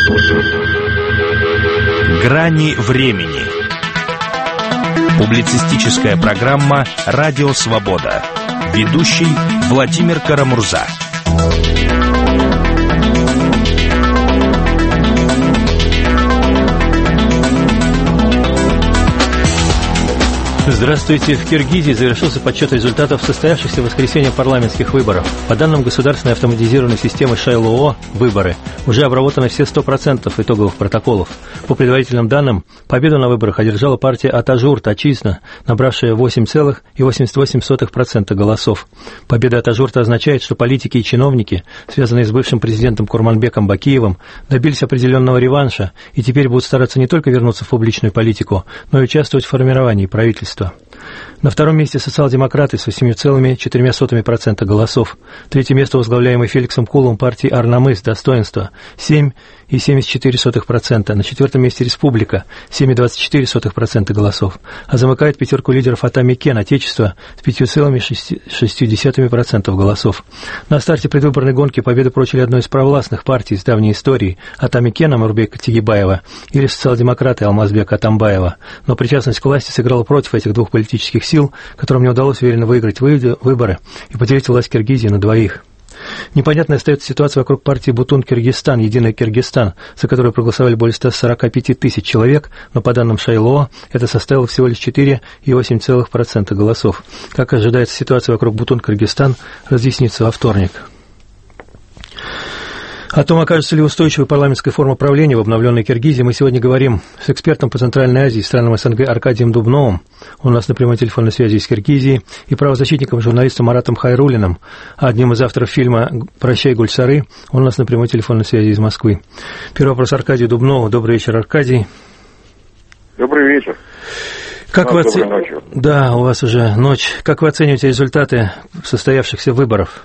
Грани времени. Публицистическая программа «Радио Свобода». Ведущий Владимир Карамурза. Здравствуйте. В Киргизии завершился подсчет результатов состоявшихся в воскресенье парламентских выборов. По данным государственной автоматизированной системы ШАЙЛОО «Выборы» уже обработаны все 100% итоговых протоколов. По предварительным данным, победу на выборах одержала партия Атажурт Отчизна, набравшая 8,88% голосов. Победа Атажурта означает, что политики и чиновники, связанные с бывшим президентом Курманбеком Бакиевым, добились определенного реванша и теперь будут стараться не только вернуться в публичную политику, но и участвовать в формировании правительства. На втором месте социал-демократы с 8,4% голосов. Третье место, возглавляемое Феликсом Кулом партии Арнамыс «Достоинство» 7,74%. На четвертом месте Республика 7,24% голосов. А замыкает пятерку лидеров Атами Кен «Отечество» с 5,6% голосов. На старте предвыборной гонки победу прочили одной из провластных партий с давней историей Атами Кена Мурбека Тегибаева или социал-демократы Алмазбека Атамбаева. Но причастность к власти сыграла против этих двух политических сил, которым не удалось уверенно выиграть выборы и поделить власть Киргизии на двоих. Непонятной остается ситуация вокруг партии Бутун-Киргизстан, Единый Киргизстан, за которую проголосовали более 145 тысяч человек, но по данным ШАЙЛОО это составило всего лишь 4,8% голосов. Как ожидается, ситуация вокруг Бутун-Киргизстан разъяснится во вторник. О том, окажется ли устойчивой парламентская форма правления в обновленной Киргизии, мы сегодня говорим с экспертом по Центральной Азии и странам СНГ Аркадием Дубновым. Он у нас на прямой телефонной связи из Киргизии, и правозащитником, журналистом Маратом Хайруллиным, а одним из авторов фильма «Прощай, Гульсары», он у нас на прямой телефонной связи из Москвы. Первый вопрос Аркадию Дубнову. Добрый вечер, Аркадий. Добрый вечер. Как вы Да, у вас уже ночь. Как вы оцениваете результаты состоявшихся выборов?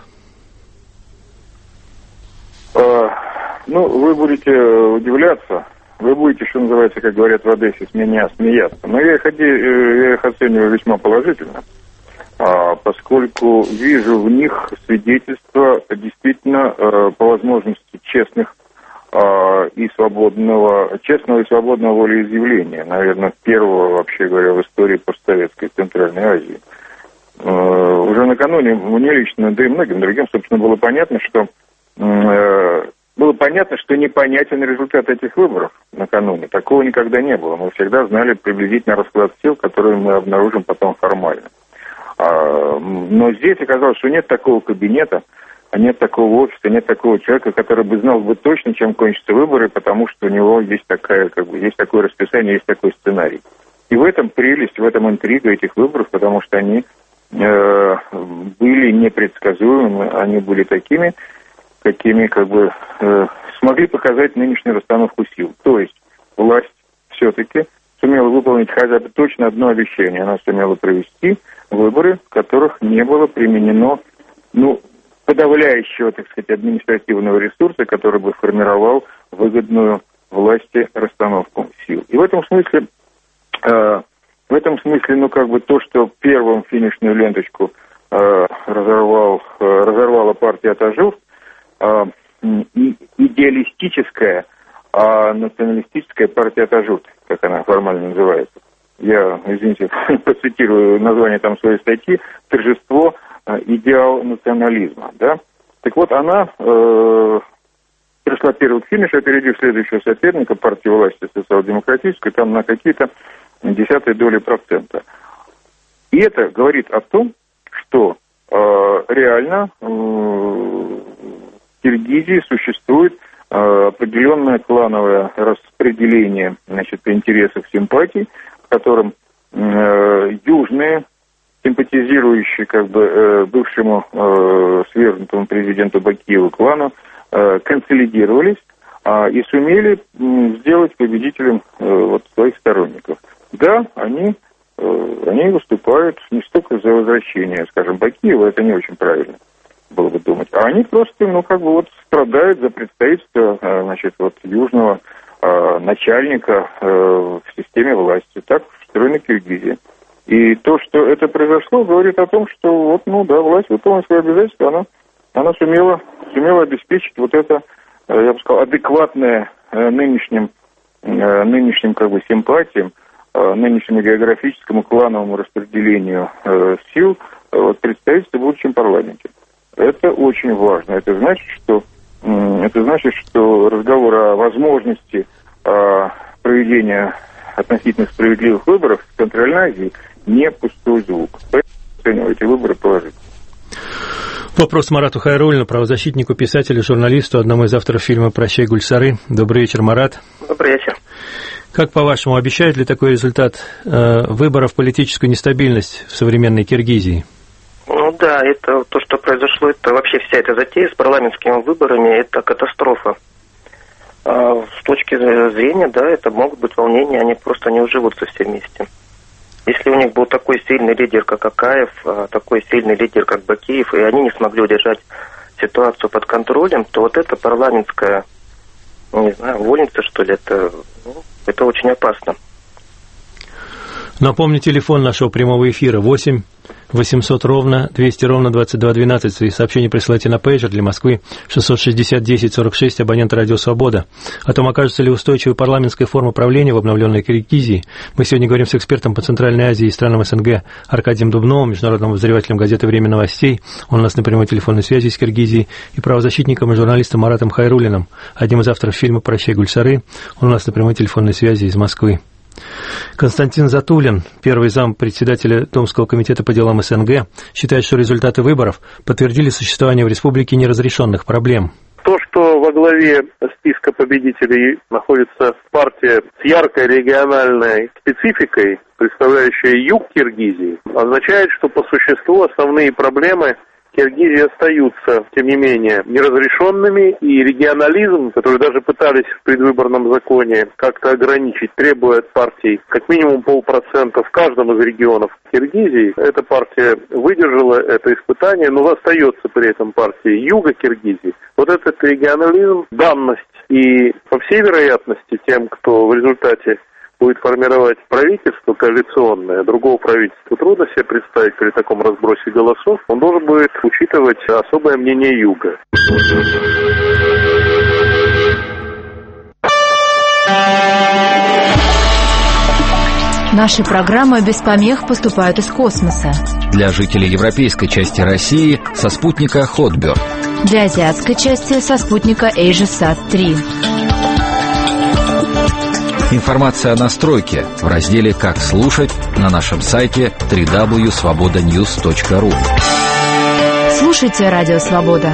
Ну, вы будете удивляться, вы будете, что называется, как говорят в Одессе, с меня смеяться. Но я их оцениваю весьма положительно, поскольку вижу в них свидетельство действительно по возможности честного и свободного волеизъявления, наверное, первого, вообще говоря, в истории постсоветской Центральной Азии. Уже накануне мне лично, да и многим другим, собственно, было понятно, что непонятен результат этих выборов накануне. Такого никогда не было. Мы всегда знали приблизительно расклад сил, который мы обнаружим потом формально. Но здесь оказалось, что нет такого кабинета, нет такого офиса, нет такого человека, который бы знал бы точно, чем кончатся выборы, потому что у него есть такое расписание, есть такой сценарий. И в этом прелесть, в этом интрига этих выборов, потому что они были непредсказуемыми, они были такими, какими смогли показать нынешнюю расстановку сил. То есть власть все-таки сумела выполнить хотя бы точно одно обещание. Она сумела провести выборы, в которых не было применено подавляющего, так сказать, административного ресурса, который бы формировал выгодную власти расстановку сил. И в этом смысле, то, что первым финишную ленточку разорвала партия Атажурт, идеалистическая, националистическая партия Атажурт, как она формально называется. Я, извините, процитирую название там своей статьи «Торжество идеал национализма». Да? Так вот, она пришла первой к финишу, опередив следующего соперника, партию власти социал-демократической, там на какие-то десятые доли процента. И это говорит о том, что реально в Киргизии существует определенное клановое распределение, интересов, симпатий, в котором южные, симпатизирующие бывшему свергнутому президенту Бакиеву клану, консолидировались и сумели сделать победителем своих сторонников. Да, они выступают не столько за возвращение, скажем, Бакиева, это не очень правильно было бы думать, а они просто, страдают за представительство, южного начальника в системе власти. Так устроена Киргизия. И то, что это произошло, говорит о том, что власть выполнила свои обязательства, она сумела обеспечить это, я бы сказал, адекватное нынешним как бы симпатиям, нынешнему географическому клановому распределению сил представительства в будущем парламенте. Это очень важно. Это значит, что разговор о возможности проведения относительно справедливых выборов в Центральной Азии не пустой звук. Поэтому оцениваю эти выборы положительно. Вопрос Марату Хайруллину, правозащитнику, писателю, журналисту, одному из авторов фильма «Прощай, Гульсары». Добрый вечер, Марат. Добрый вечер. Как, по-вашему, обещает ли такой результат выборов политическую нестабильность в современной Киргизии? Ну да, это то, что произошло, это вообще вся эта затея с парламентскими выборами, это катастрофа. С точки зрения, да, это могут быть волнения, они просто не уживутся все вместе. Если у них был такой сильный лидер, как Акаев, такой сильный лидер, как Бакиев, и они не смогли удержать ситуацию под контролем, то вот эта парламентская, не знаю, вольница, что ли, это очень опасно. Напомню, телефон нашего прямого эфира 8 800 ровно 200 ровно 2212. Свои сообщения присылайте на пейджер для Москвы 660 10 46, абонент «Радио Свобода». О том, окажется ли устойчивой парламентская форма правления в обновленной Киргизии, мы сегодня говорим с экспертом по Центральной Азии и странам СНГ Аркадием Дубновым, международным обозревателем газеты «Время новостей». Он у нас на прямой телефонной связи с Киргизией, и правозащитником и журналистом Маратом Хайруллиным, одним из авторов фильма «Прощай, Гульсары». Он у нас на прямой телефонной связи из Москвы. Константин Затулин, первый зам председателя Домского комитета по делам СНГ, считает, что результаты выборов подтвердили существование в республике неразрешенных проблем. То, что во главе списка победителей находится партия с яркой региональной спецификой, представляющая юг Киргизии, означает, что по существу основные проблемы Киргизии остаются, тем не менее, неразрешенными, и регионализм, который даже пытались в предвыборном законе как-то ограничить, требуя от партий как минимум 0,5% в каждом из регионов Киргизии. Эта партия выдержала это испытание, но остается при этом партией юга Киргизии. Вот этот регионализм, данность, и по всей вероятности тем, кто в результате будет формировать правительство коалиционное, другого правительства трудно себе представить при таком разбросе голосов, он должен будет учитывать особое мнение Юга. Наши программы без помех поступают из космоса. Для жителей европейской части России со спутника Hotbird. Для азиатской части со спутника AsiaSat-3. Информация о настройке в разделе «Как слушать» на нашем сайте www.svobodanews.ru. Слушайте Радио Свобода.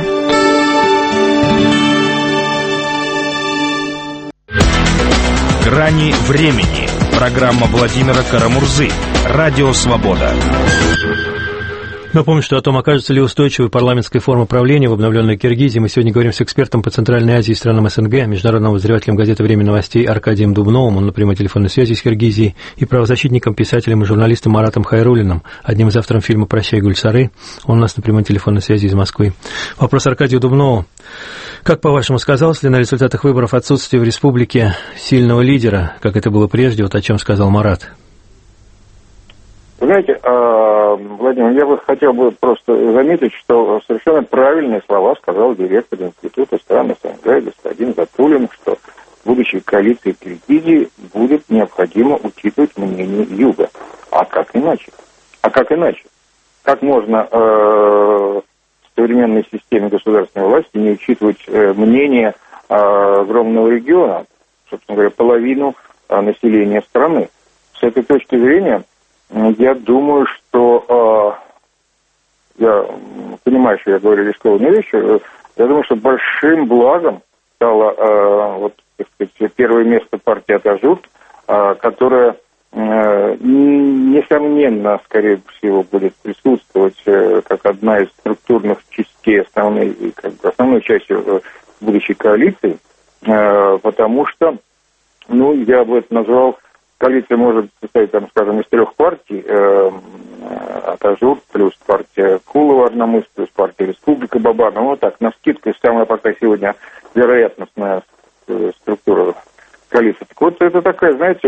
«Грани времени». Программа Владимира Карамурзы. Радио Свобода. Напомню, что о том, окажется ли устойчивой парламентская форма правления в обновленной Киргизии, мы сегодня говорим с экспертом по Центральной Азии и странам СНГ, международным обозревателем газеты «Время новостей» Аркадием Дубновым, он на прямой телефонной связи с Киргизией, и правозащитником, писателем и журналистом Маратом Хайруллиным, одним из авторов фильма «Прощай, Гульсары». Он у нас на прямой телефонной связи из Москвы. Вопрос Аркадию Дубнову. Как, по-вашему, сказалось ли на результатах выборов отсутствие в республике сильного лидера, как это было прежде, вот о чем сказал Марат? Знаете, Владимир, я бы хотел просто заметить, что совершенно правильные слова сказал директор Института стран СНГ господин Затулин, что в будущей коалиции Киргизии будет необходимо учитывать мнение Юга. А как иначе? Как можно в современной системе государственной власти не учитывать мнение огромного региона, собственно говоря, половину населения страны? С этой точки зрения, я думаю, что я понимаю, что я говорю рискованные вещи. Я думаю, что большим благом стало так сказать, первое место партии «Атажурт», которая несомненно, скорее всего, будет присутствовать как одна из структурных частей основной частью будущей коалиции, потому что, я бы это назвал, коалиция может состоять, из 3 партий, «Атажурт», плюс партия Кулова одномысль, плюс партия «Республика» Бабанова. Навскидку, самая пока сегодня вероятностная структура коалиции. Так вот, это такая, знаете,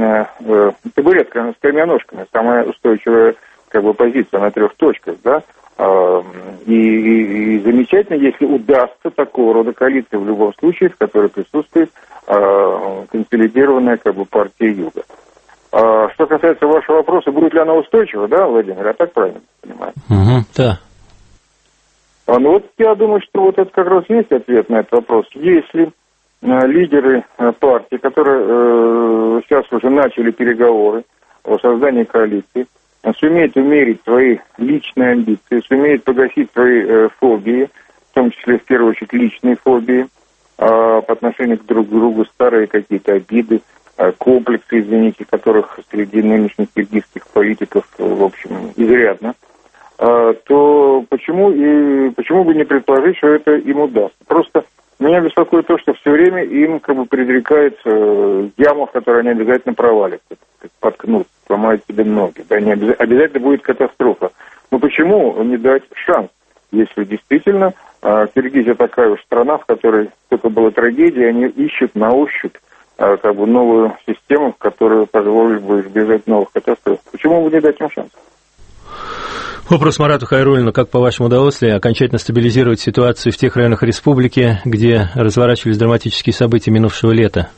табуретка с 3 ножками, самая устойчивая позиция на 3 точках, да. И замечательно, если удастся такого рода коалиция в любом случае, в которой присутствует консолидированная партия Юга. Что касается вашего вопроса, будет ли она устойчива, да, Владимир, я так правильно понимаю? Да. Ну вот я думаю, что вот это как раз есть ответ на этот вопрос. Если лидеры партии, которые сейчас уже начали переговоры о создании коалиции, сумеют умерить свои личные амбиции, сумеют погасить свои фобии, в том числе, в первую очередь, личные фобии по отношению друг к другу, старые какие-то обиды, комплексы, извините, которых среди нынешних киргизских политиков, в общем, изрядно, то почему бы не предположить, что это им удастся? Просто меня беспокоит то, что все время им предрекается яму, в которой они обязательно провалятся, поткнут, сломают себе ноги. Да, обязательно будет катастрофа. Но почему не дать шанс, если действительно Киргизия такая уж страна, в которой только была трагедия, они ищут на ощупь новую систему, которая позволит бы избежать новых катастроф. Почему бы не дать им шанс? Вопрос Марату Хайруллину. Как, по-вашему, удалось ли окончательно стабилизировать ситуацию в тех районах республики, где разворачивались драматические события минувшего лета?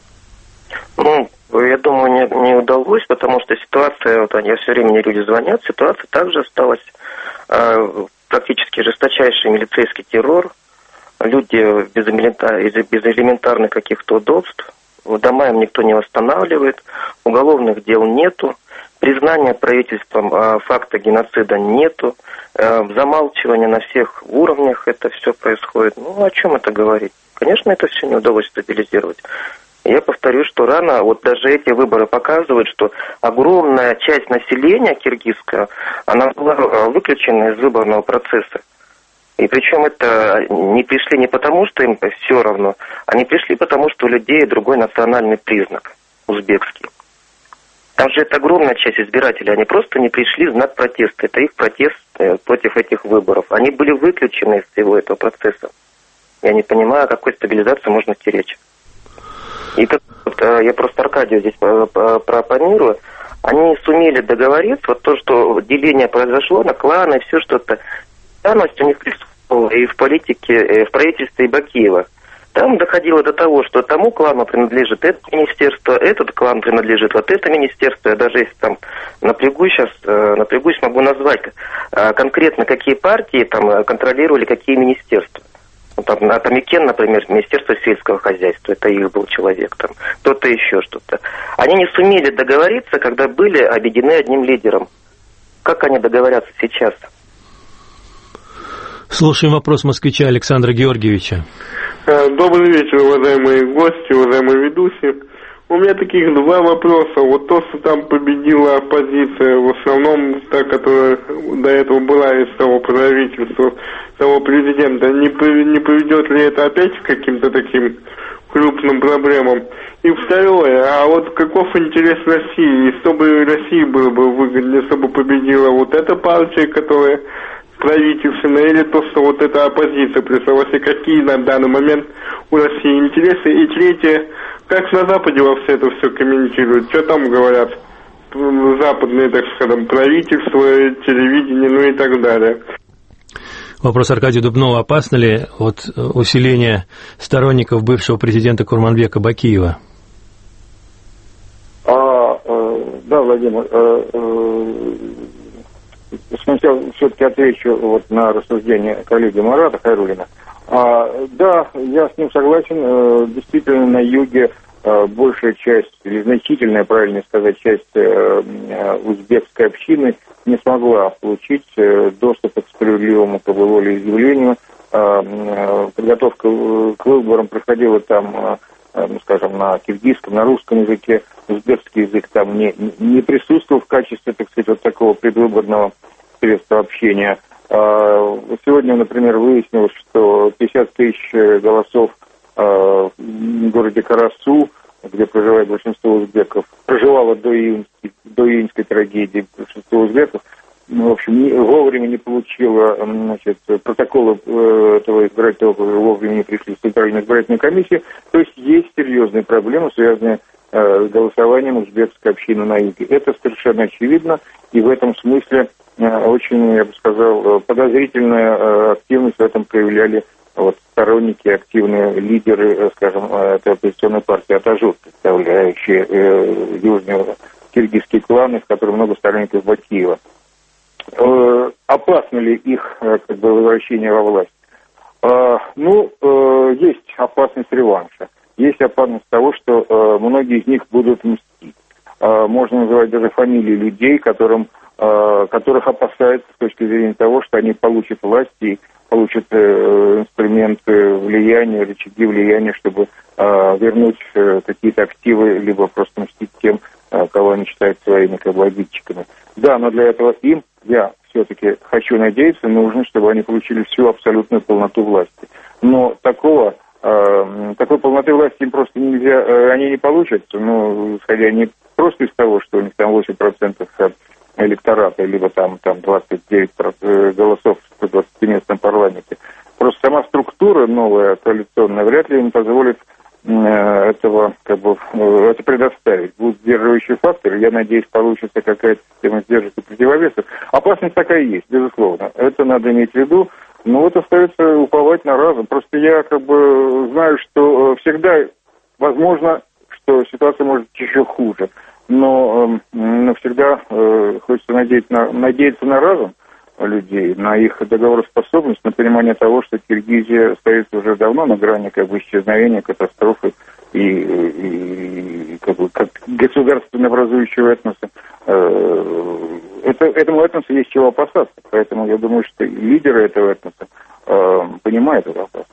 Я думаю, не удалось, потому что ситуация, они все время люди звонят, ситуация также осталась практически жесточайший милицейский террор, люди без элементарных каких-то удобств, дома им никто не восстанавливает, уголовных дел нету, признания правительством факта геноцида нету, замалчивание на всех уровнях это все происходит. О чем это говорить? Конечно, это все не удалось стабилизировать. Я повторю, что рано, даже эти выборы показывают, что огромная часть населения киргизского, она была выключена из выборного процесса. И причем это не пришли не потому, что им все равно, они пришли потому, что у людей другой национальный признак, узбекский. Там же это огромная часть избирателей, они просто не пришли в знак протеста. Это их протест против этих выборов. Они были выключены из всего этого процесса. Я не понимаю, о какой стабилизации можно идти речь. И я просто Аркадию здесь пропонирую. Они сумели договориться, то, что деление произошло на кланы, все что-то. Данность у них присутствовала и в политике, в правительстве Бакиева. Там доходило до того, что тому клану принадлежит это министерство, этот клан принадлежит вот это министерство. Я даже если там напрягусь, могу назвать конкретно, какие партии там контролировали какие министерства. Там Атамикен, например, Министерство сельского хозяйства, это их был человек, там кто-то еще что-то. Они не сумели договориться, когда были объединены одним лидером. Как они договорятся сейчас? Слушаем вопрос москвича Александра Георгиевича. Добрый вечер, уважаемые гости, уважаемые ведущие. У меня таких два вопроса. То, что там победила оппозиция, в основном та, которая до этого была из того правительства, того президента, не приведет ли это опять к каким-то таким крупным проблемам? И второе, каков интерес России? И чтобы России было бы выгоднее, чтобы победила эта партия, которая правительственная, или то, что эта оппозиция представилась, и какие на данный момент у России интересы? И третье, как на Западе во все это все комментируют? Что там говорят западные, так скажем, правительства, телевидение, и так далее? Вопрос Аркадия Дубнова. Опасно ли усиление сторонников бывшего президента Курманбека Бакиева? Да, Владимир, сначала все-таки отвечу на рассуждение коллеги Марата Хайруллина. Да, я с ним согласен. Действительно, на юге большая часть, или значительная, правильно сказать, часть узбекской общины не смогла получить доступ к справедливому волеизъявлению. Подготовка к выборам проходила там, скажем, на киргизском, на русском языке. Узбекский язык там не присутствовал в качестве, так сказать, такого предвыборного средства общения. Сегодня, например, выяснилось, что 50 тысяч голосов в городе Карасу, где проживает большинство узбеков, проживало до июньской трагедии большинство узбеков, в общем, вовремя не получила, протоколы этого избирательного округа, вовремя не пришли в Центральную избирательную комиссию. То есть серьезные проблемы, связанные с голосованием узбекской общины на юге. Это совершенно очевидно, и в этом смысле очень, я бы сказал, подозрительную активность в этом проявляли сторонники, активные лидеры, скажем, этой оппозиционной партии «Атажут», представляющие южные киргизские кланы, в которых много сторонников Бакиева. Опасно ли их возвращение во власть? Есть опасность реванша. Есть опасность того, что многие из них будут мстить. Можно называть даже фамилии людей, которых опасаются с точки зрения того, что они получат власть и получат инструменты влияния, рычаги влияния, чтобы вернуть какие-то активы, либо просто мстить тем, кого они считают своими обидчиками. Да, но для этого я все-таки хочу надеяться, нужно, чтобы они получили всю абсолютную полноту власти. Но такой полноты власти им просто нельзя, они не получат, исходя не просто из того, что у них там 8% от электората, либо там 29 голосов в 20-местном парламенте. Просто сама структура новая, коалиционная, вряд ли им позволит это предоставить. Будут сдерживающие факторы, я надеюсь, получится какая-то система сдержек и противовесов. Опасность такая есть, безусловно. Это надо иметь в виду. Но остается уповать на разум. Просто я знаю, что всегда возможно, что ситуация может быть еще хуже. Но всегда хочется надеяться на разум людей, на их договороспособность, на понимание того, что Киргизия стоит уже давно на грани исчезновения, катастрофы и как государственно образующего этноса. Этому этносу есть чего опасаться. Поэтому я думаю, что лидеры этого этноса понимают эту опасность.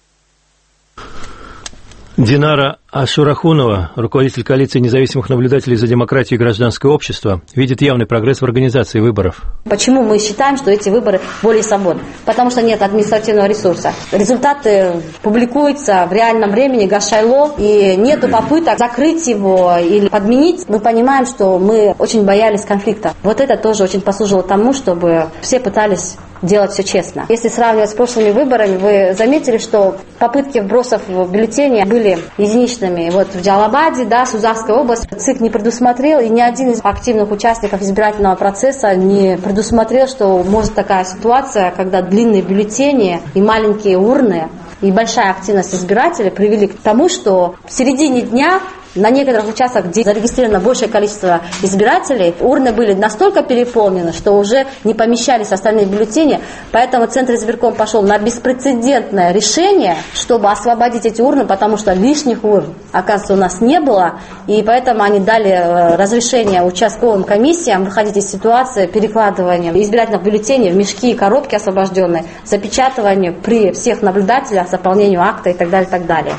Динара Ашурахунова, руководитель коалиции независимых наблюдателей за демократию и гражданское общество, видит явный прогресс в организации выборов. Почему мы считаем, что эти выборы более свободны? Потому что нет административного ресурса. Результаты публикуются в реальном времени, гашайло, и нету попыток закрыть его или подменить. Мы понимаем, что мы очень боялись конфликта. Это тоже очень послужило тому, чтобы все пытались делать все честно. Если сравнивать с прошлыми выборами, вы заметили, что попытки вбросов в бюллетени были единичными. В Джалабаде, Сузавская область, ЦИК не предусмотрел, и ни один из активных участников избирательного процесса не предусмотрел, что может такая ситуация, когда длинные бюллетени и маленькие урны и большая активность избирателей привели к тому, что в середине дня на некоторых участках, где зарегистрировано большее количество избирателей, урны были настолько переполнены, что уже не помещались остальные бюллетени. Поэтому Центр избирком пошел на беспрецедентное решение, чтобы освободить эти урны, потому что лишних урн, оказывается, у нас не было. И поэтому они дали разрешение участковым комиссиям выходить из ситуации перекладывания избирательных бюллетеней в мешки и коробки освобожденные, запечатыванию при всех наблюдателях, заполнению акта и так далее, и так далее.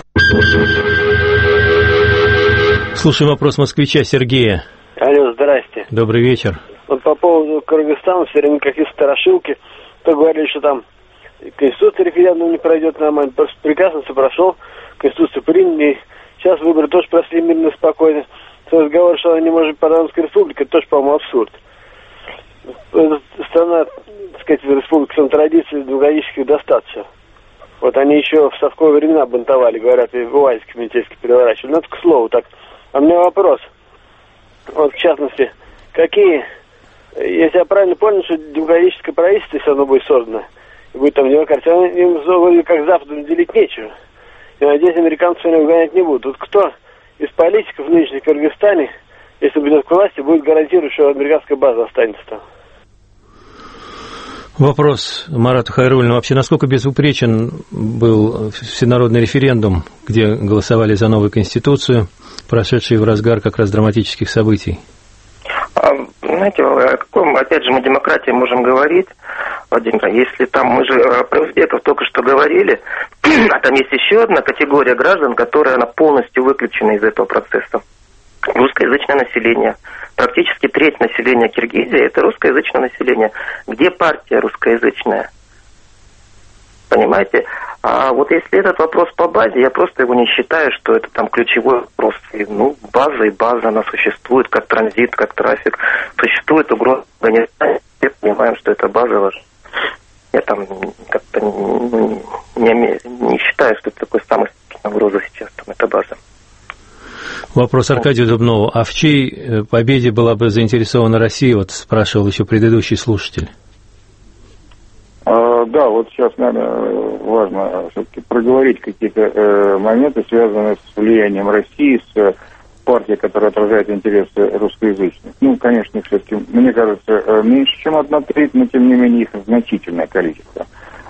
Слушаем вопрос москвича Сергея. Алло, здрасте. Добрый вечер. По поводу Кыргызстана все время какие-то страшилки. То говорили, что там Конституция референдум не пройдет нормально. Просто прекрасно все прошел. Конституцию приняли. Сейчас выборы тоже прошли мирно, спокойно. Разговор, что она не может быть парламентской республикой, это тоже, по-моему, абсурд. Страна, так сказать, республика с традицией двухгодичных достаточно. Они еще в совковые времена бунтовали, говорят, и УАЗик комитетский переворачивали. Это к слову так. А у меня вопрос. В частности, какие, если я правильно понял, что демократическое правительство, если оно будет создано, и будет там демократия, им как Западу делить нечего. Я надеюсь, американцы сегодня угонять не будут. Кто из политиков нынешних в Кыргызстане, если придет к власти, будет гарантировать, что американская база останется там? Вопрос Марату Хайруллину. Вообще, насколько безупречен был всенародный референдум, где голосовали за новую Конституцию, прошедший в разгар как раз драматических событий? Знаете, о каком, опять же, мы демократии можем говорить, Владимир, если там, мы же про узбеков только что говорили, а там есть еще одна категория граждан, которая она полностью выключена из этого процесса. Русскоязычное население. Практически треть населения Киргизии – это русскоязычное население. Где партия русскоязычная? Понимаете? А если этот вопрос по базе, я просто его не считаю, что это там ключевой вопрос. База и база, она существует как транзит, как трафик. Существует угроза Афганистана. Мы понимаем, что это база важна. Я там как-то не считаю, что это такой самый угроза сейчас, там, эта база. Вопрос Аркадию Дубнову. А в чьей победе была бы заинтересована Россия, вот спрашивал еще предыдущий слушатель. Да, вот сейчас, наверное, важно все-таки проговорить какие-то моменты, связанные с влиянием России, с партией, которая отражает интересы русскоязычных. Ну, конечно, все-таки, мне кажется, меньше, чем 1/3, но, тем не менее, их значительное количество.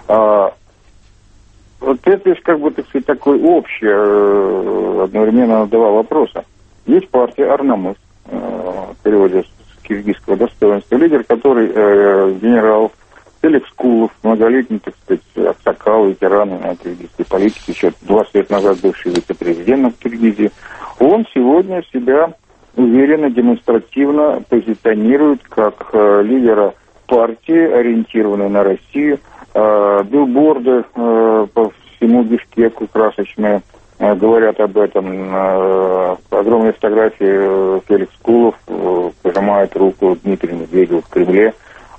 Вот это есть, как бы, так сказать, такой общий, одновременно на два вопроса. Есть партия Арнамыс, в переводе с киргизского достоинства, лидер, который генерал Феликс Кулов, многолетний, так сказать, аксакал, ветеран киргизской политики, еще 20 лет назад бывший вице-президентом Киргизии. Он сегодня себя уверенно, демонстративно позиционирует как лидера партии, ориентированной на Россию. Билборды по всему Бишкеку красочные говорят об этом. Огромные фотографии Феликс Кулов пожимает руку Дмитрию Медведеву в Кремле.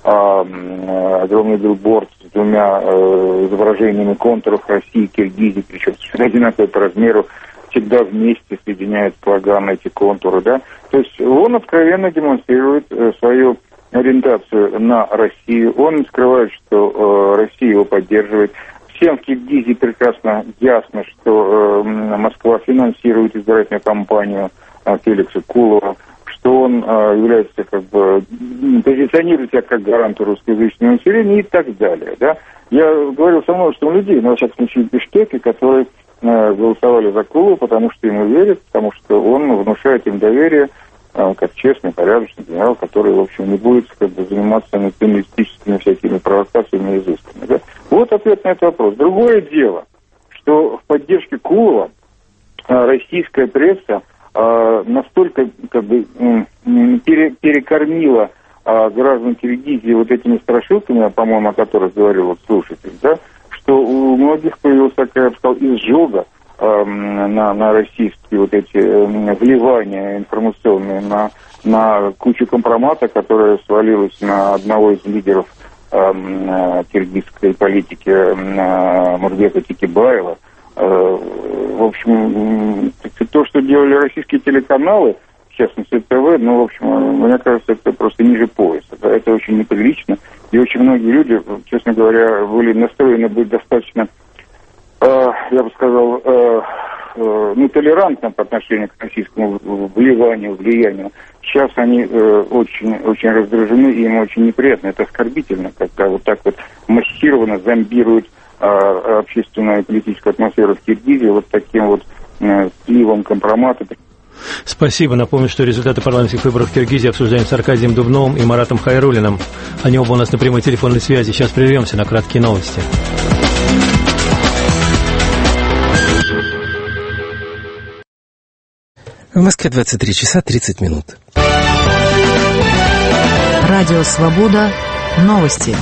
Огромный билборд с двумя изображениями контуров России и Киргизии, причем одинаковые по размеру, всегда вместе соединяет слоганы эти контуры, да. То есть он откровенно демонстрирует свою ориентацию на Россию. Он не скрывает, что Россия его поддерживает. Всем в Киргизии прекрасно ясно, что Москва финансирует избирательную кампанию Феликса Кулова, что он является, как бы, позиционирует себя как гарант русскоязычного населения и так далее, да. Я говорил со множеством людей, но, во всяком случае, в Бишкеке, которые голосовали за Кулова, потому что ему верят, потому что он внушает им доверие, как честный, порядочный генерал, который, в общем, не будет, как бы, заниматься националистическими всякими провокациями и изысками, да. Вот ответ на этот вопрос. Другое дело, что в поддержке Кулова российская пресса настолько, как бы, перекормила граждан Киргизии вот этими страшилками, по-моему, о которых говорил вот слушатель, да, что у многих появилась такая, я бы сказал, изжога на российские вот эти вливания информационные, на кучу компромата, которая свалилась на одного из лидеров киргизской политики Мурбека Текебаева. В общем, то, что делали российские телеканалы, в частности ТВ, ну, в общем, мне кажется, это просто ниже пояса. Да? Это очень неприлично. И очень многие люди, честно говоря, были настроены быть достаточно, я бы сказал, толерантно по отношению к российскому вливанию, влиянию. Сейчас они очень, очень раздражены, и им очень неприятно. Это оскорбительно, когда вот так вот массированно зомбируют общественную и политическую атмосферу в Киргизии вот таким вот сливом компромата. Спасибо. Напомню, что результаты парламентских выборов в Киргизии обсуждаем с Аркадием Дубновым и Маратом Хайруллиным. Они оба у нас на прямой телефонной связи. Сейчас прервемся на краткие новости. В Москве 23 часа 30 минут. Радио «Свобода». Новости.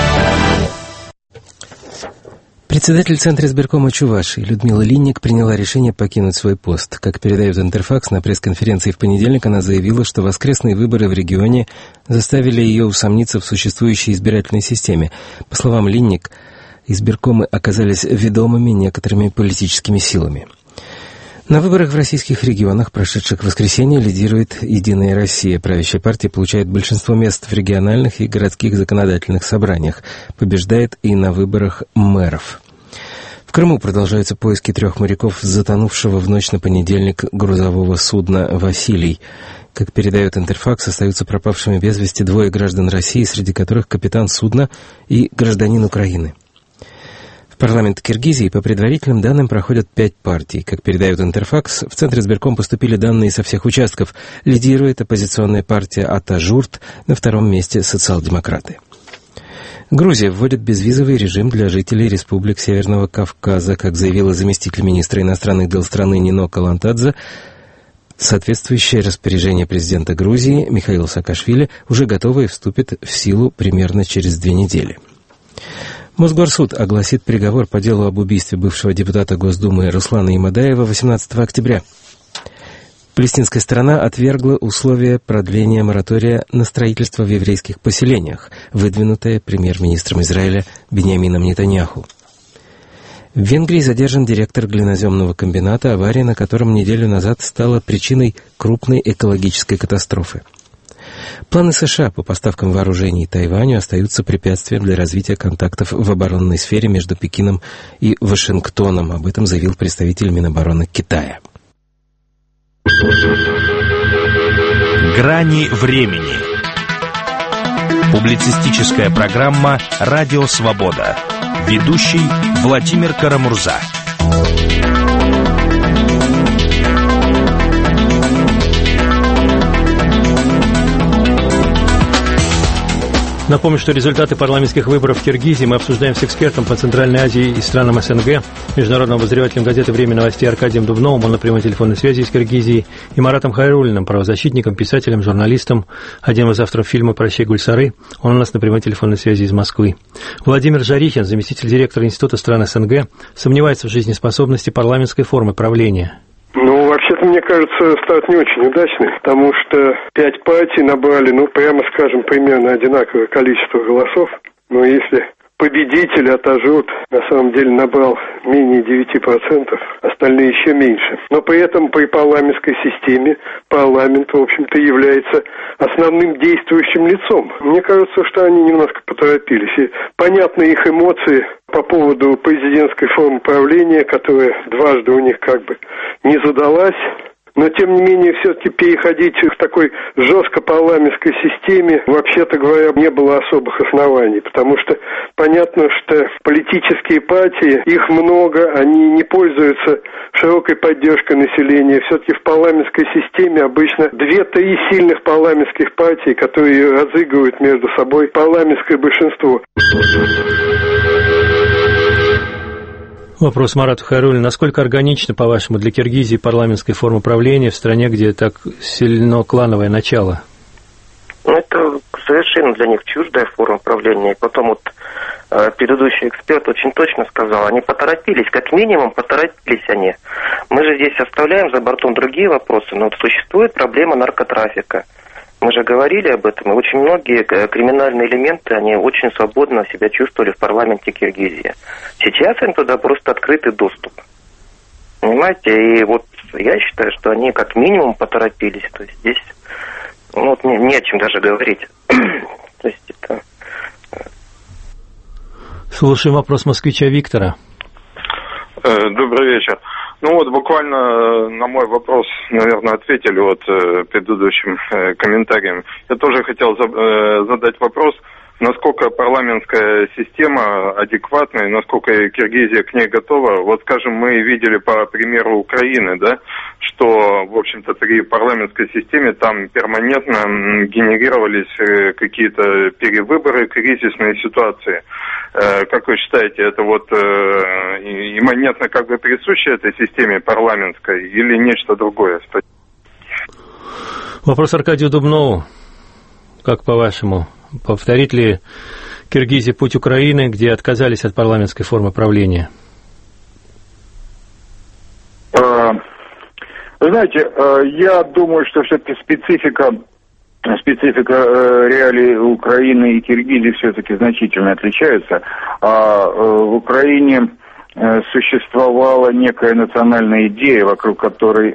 Председатель Центра избиркома Чувашии Людмила Линник приняла решение покинуть свой пост. Как передает Интерфакс, на пресс-конференции в понедельник она заявила, что воскресные выборы в регионе заставили ее усомниться в существующей избирательной системе. По словам Линник, избиркомы оказались ведомыми некоторыми политическими силами. На выборах в российских регионах, прошедших в воскресенье, лидирует «Единая Россия». Правящая партия получает большинство мест в региональных и городских законодательных собраниях. Побеждает и на выборах мэров. В Крыму продолжаются поиски 3 моряков, затонувшего в ночь на понедельник грузового судна «Василий». Как передает Интерфакс, остаются пропавшими без вести 2 граждан России, среди которых капитан судна и гражданин Украины. В парламент Киргизии по предварительным данным проходят 5 партий. Как передает Интерфакс, в Центр избирком поступили данные со всех участков. Лидирует оппозиционная партия Атажурт, на 2-м месте социал-демократы. Грузия вводит безвизовый режим для жителей республик Северного Кавказа. Как заявила заместитель министра иностранных дел страны Нино Калантадзе, соответствующее распоряжение президента Грузии Михаила Саакашвили уже готово и вступит в силу примерно через 2 недели. Мосгорсуд огласит приговор по делу об убийстве бывшего депутата Госдумы Руслана Имадаева 18 октября. Палестинская сторона отвергла условия продления моратория на строительство в еврейских поселениях, выдвинутое премьер-министром Израиля Биньямином Нетаньяху. В Венгрии задержан директор глиноземного комбината, авария на котором неделю назад стала причиной крупной экологической катастрофы. Планы США по поставкам вооружений Тайваню остаются препятствием для развития контактов в оборонной сфере между Пекином и Вашингтоном. Об этом заявил представитель Минобороны Китая. Грани времени. Публицистическая программа «Радио Свобода». Ведущий Владимир Карамурза. Напомню, что результаты парламентских выборов в Киргизии мы обсуждаем с экспертом по Центральной Азии и странам СНГ, международным обозревателем газеты «Время новостей» Аркадием Дубновым, он на прямой телефонной связи из Киргизии, и Маратом Хайруллиным, правозащитником, писателем, журналистом, одним из авторов фильма «Прощай, Гульсары», он у нас на прямой телефонной связи из Москвы. Владимир Жарихин, заместитель директора Института стран СНГ, сомневается в жизнеспособности парламентской формы правления. Ну, вообще-то, мне кажется, старт не очень удачный, потому что 5 партий набрали, прямо скажем, примерно одинаковое количество голосов. Но если победитель Атажут на самом деле набрал менее 9%, остальные еще меньше. Но при этом при парламентской системе парламент, в общем-то, является основным действующим лицом. Мне кажется, что они немножко поторопились. И понятны их эмоции по поводу президентской формы правления, которая дважды у них как бы не задалась. Но, тем не менее, все-таки переходить к такой жестко парламентской системе, вообще-то говоря, не было особых оснований, потому что понятно, что политические партии, их много, они не пользуются широкой поддержкой населения. Все-таки в парламентской системе обычно 2-3 сильных парламентских партий, которые разыгрывают между собой парламентское большинство. Вопрос Марату Хайруллину. Насколько органично, по-вашему, для Киргизии парламентская форма правления в стране, где так сильно клановое начало? Это совершенно для них чуждая форма правления. И потом предыдущий эксперт очень точно сказал, они поторопились, как минимум поторопились они. Мы же здесь оставляем за бортом другие вопросы, но существует проблема наркотрафика. Мы же говорили об этом, и очень многие криминальные элементы, они очень свободно себя чувствовали в парламенте Киргизии. Сейчас им туда просто открытый доступ. Понимаете? И я считаю, что они как минимум поторопились. То есть здесь не о чем даже говорить. То есть это... Слушаем вопрос москвича Виктора. Добрый вечер. Буквально на мой вопрос, наверное, ответили предыдущим комментарием. Я тоже хотел задать вопрос, насколько парламентская система адекватна и насколько Киргизия к ней готова. Скажем, мы видели по примеру Украины, что, в общем-то, при парламентской системе там перманентно генерировались какие-то перевыборы, кризисные ситуации. Как вы считаете, это имманентно как бы присуще этой системе парламентской или нечто другое? Вопрос Аркадию Дубнову. Как по-вашему, повторит ли Киргизия путь Украины, где отказались от парламентской формы правления? Вы знаете, я думаю, что все-таки специфика реалий Украины и Киргизии все-таки значительно отличаются. В Украине существовала некая национальная идея, вокруг которой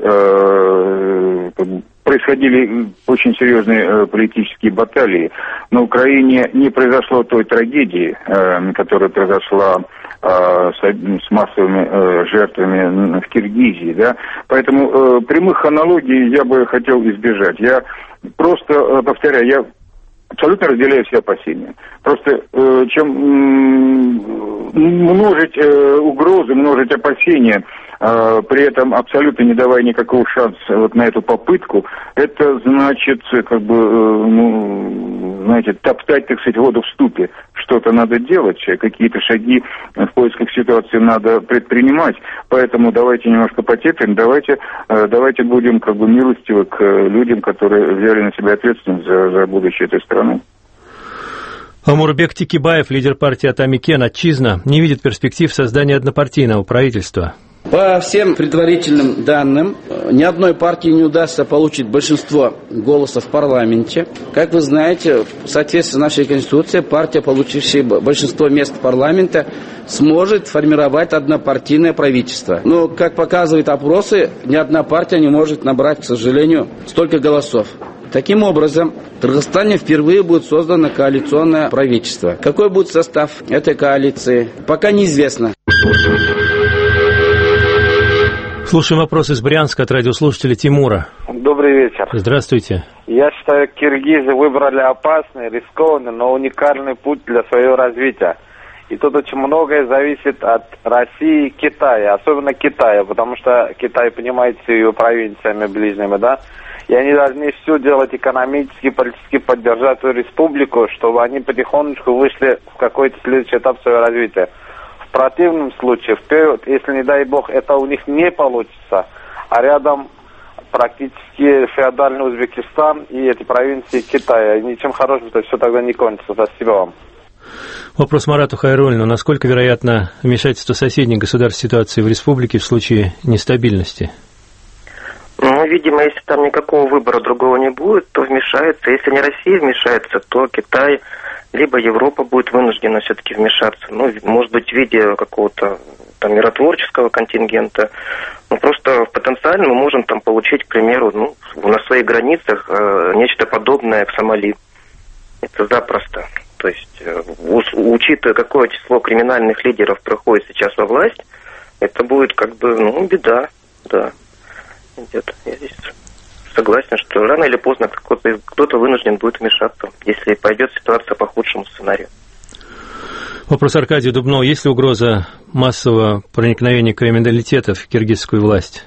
происходили очень серьезные политические баталии. На Украине не произошло той трагедии, которая произошла с массовыми жертвами в Киргизии. Поэтому прямых аналогий я бы хотел избежать. Я просто повторяю, я абсолютно разделяю все опасения. Просто чем множить угрозы, множить опасения, при этом абсолютно не давая никакого шанса на эту попытку, это значит, топтать, так сказать, воду в ступе. Что-то надо делать, какие-то шаги в поисках ситуации надо предпринимать. Поэтому давайте немножко потерпим, давайте будем милостивы к людям, которые взяли на себя ответственность за будущее этой страны. Омурбек Текибаев, лидер партии Атамикен «Отчизна», не видит перспектив создания однопартийного правительства. По всем предварительным данным, ни одной партии не удастся получить большинство голосов в парламенте. Как вы знаете, в соответствии с нашей Конституцией, партия, получившая большинство мест парламента, сможет формировать однопартийное правительство. Но, как показывают опросы, ни одна партия не может набрать, к сожалению, столько голосов. Таким образом, в Кыргызстане впервые будет создано коалиционное правительство. Какой будет состав этой коалиции, пока неизвестно. Слушаем вопрос из Брянска от радиослушателя Тимура. Добрый вечер. Здравствуйте. Я считаю, киргизы выбрали опасный, рискованный, но уникальный путь для своего развития. И тут очень многое зависит от России и Китая, особенно Китая, потому что Китай, понимаете, с ее провинциями ближними, да, и они должны все делать экономически, политически, поддержать свою республику, чтобы они потихонечку вышли в какой-то следующий этап своего развития. В противном случае, вперед, если, не дай бог, это у них не получится, а рядом практически феодальный Узбекистан и эти провинции Китая, ничем хорошим это все тогда не кончится. Спасибо вам. Вопрос Марату Хайруллину. Насколько вероятно вмешательство соседних государств в ситуации в республике в случае нестабильности? Ну, видимо, если там никакого выбора другого не будет, то вмешается. Если не Россия вмешается, то Китай, либо Европа будет вынуждена все-таки вмешаться. Ну, может быть, в виде какого-то там миротворческого контингента. Ну, просто потенциально мы можем там получить, к примеру, ну, на своих границах нечто подобное к Сомали. Это запросто. То есть, учитывая, какое число криминальных лидеров проходит сейчас во власть, это будет как бы, ну, беда, да. Где-то я здесь согласен, что рано или поздно кто-то вынужден будет вмешаться, если пойдет ситуация по худшему сценарию. Вопрос Аркадию Дубнову. Есть ли угроза массового проникновения криминалитета в киргизскую власть?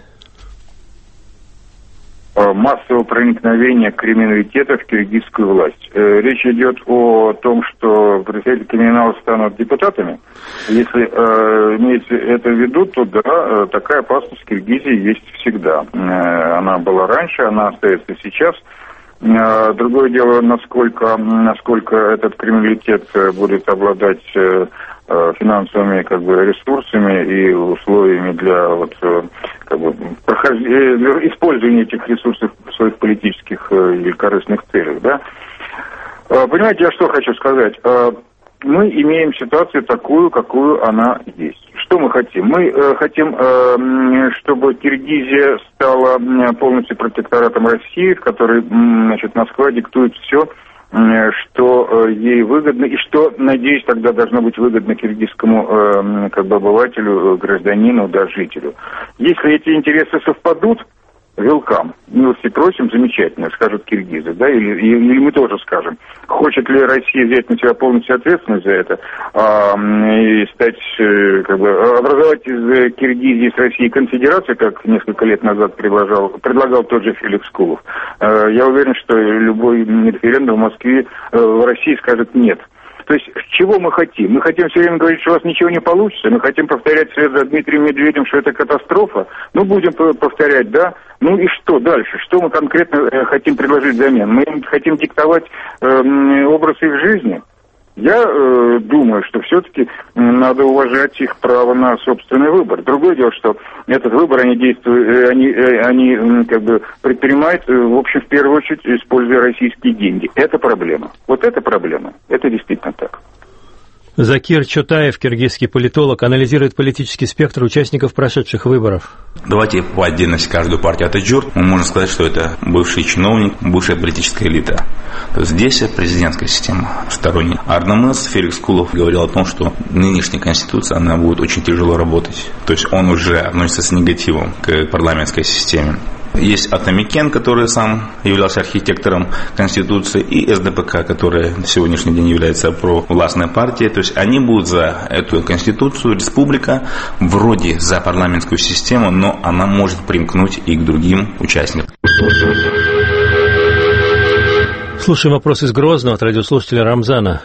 Массового проникновения криминалитета в киргизскую власть. Речь идет о том, что представители криминала станут депутатами. Если иметь это в виду, то да, такая опасность в Киргизии есть всегда. Она была раньше, она остается сейчас. Другое дело, насколько этот криминалитет будет обладать финансовыми ресурсами и условиями для использования этих ресурсов в своих политических или корыстных целях, да. Понимаете, я что хочу сказать? Мы имеем ситуацию такую, какую она есть. Что мы хотим? Мы хотим, чтобы Киргизия стала полностью протекторатом России, в которой, Москва диктует все, что ей выгодно, и что, надеюсь, тогда должно быть выгодно киргизскому обывателю, гражданину, да, жителю. Если эти интересы совпадут, welcome, милости просим, замечательно, скажут киргизы, да, или мы тоже скажем. Хочет ли Россия взять на себя полностью ответственность за это и стать, образовать из Киргизии с Россией конфедерацию, как несколько лет назад предлагал тот же Феликс Кулов. Я уверен, что любой референдум в Москве, в России скажет нет. То есть, чего мы хотим? Мы хотим все время говорить, что у вас ничего не получится. Мы хотим повторять вслед за Дмитрием Медведевым, что это катастрофа. Ну, будем повторять, да. Ну и что дальше? Что мы конкретно хотим предложить взамен? Мы им хотим диктовать образ их жизни? Я думаю, что все-таки надо уважать их право на собственный выбор. Другое дело, что этот выбор они предпринимают, в общем, в первую очередь, используя российские деньги. Это проблема. Вот это проблема. Это действительно так. Закир Чотаев, киргизский политолог, анализирует политический спектр участников прошедших выборов. Давайте по отдельности каждую партию отойдем. Мы можем сказать, что это бывший чиновник, бывшая политическая элита. То есть здесь президентская система сторонняя. Арнамыс Феликс Кулов говорил о том, что нынешняя конституция, она будет очень тяжело работать. То есть он уже относится с негативом к парламентской системе. Есть Атамекен, который сам являлся архитектором Конституции, и СДПК, которая на сегодняшний день является провластной партией. То есть они будут за эту Конституцию, республика, вроде за парламентскую систему, но она может примкнуть и к другим участникам. Слушаем вопрос из Грозного от радиослушателя Рамзана.